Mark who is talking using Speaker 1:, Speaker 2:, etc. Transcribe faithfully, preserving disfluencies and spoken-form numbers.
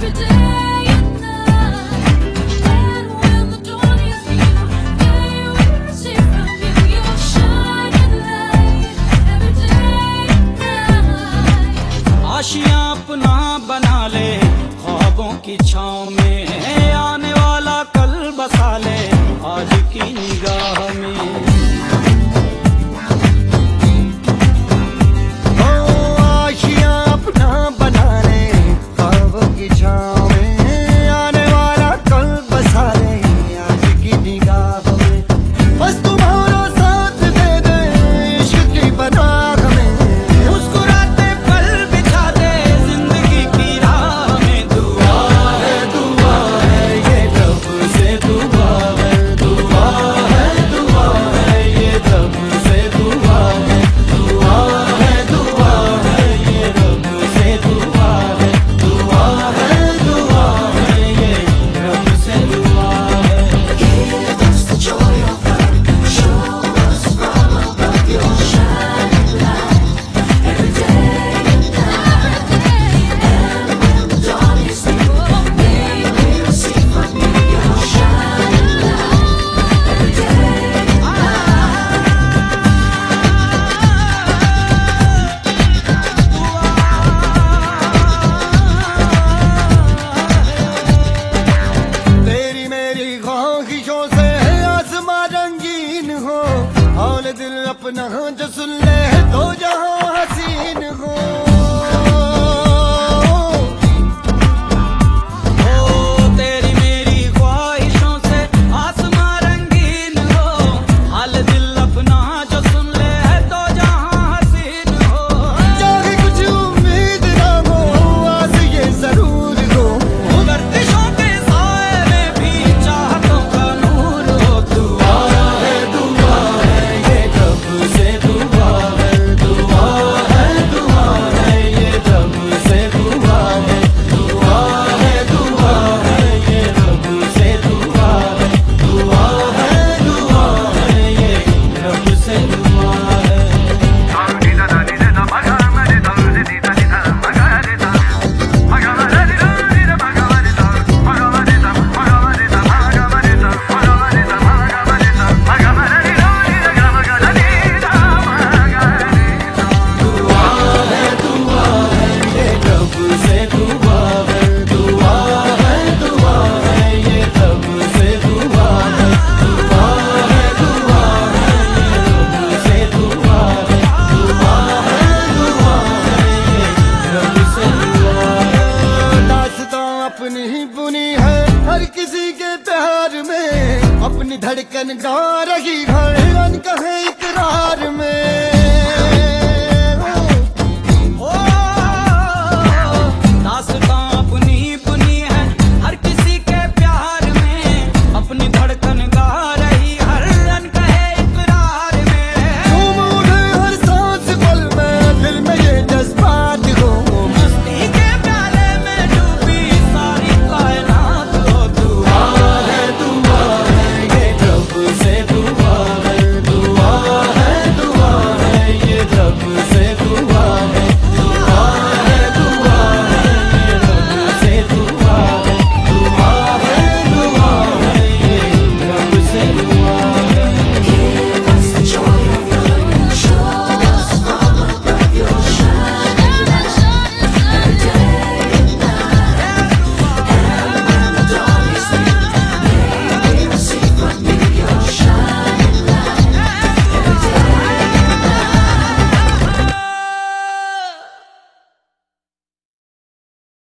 Speaker 1: आशियां अपना बना ले ख्वाबों की छाँव में, आने वाला कल बसा ले आज की निगाह में।
Speaker 2: ओ आशियां अपना बना ले ख्वाबों की छाँव में, आने वाला कल बसा ले आज की निगाह में। बस तुम्हारा साथ दे दे इश्क की पनाह में, दिल अपना जो सुन ले तो जहां हसीन हो।
Speaker 1: ओ तेरी मेरी ख्वाहिशों से आसमां रंगीन हो, हाल दिल अपना जो सुन ले तो जहां हसीन हो।
Speaker 2: चाहे कुछ उम्मीद ना हो आस ये जरूर हो,
Speaker 1: गर्दिशों के साए में भी चाहतों का नूर हो। दुआ है दुआ है ये रब से दुआ है, दुआ है दुआ है ये रब से दुआ है, दुआ है दुआ है ये रब से दुआ है, दुआ है दुआ है ये रब से दुआ है।
Speaker 2: अपनी ही बुनी है हर किसी के प्यार में, अपनी धड़कन गा रही है अनकहे इकरार में।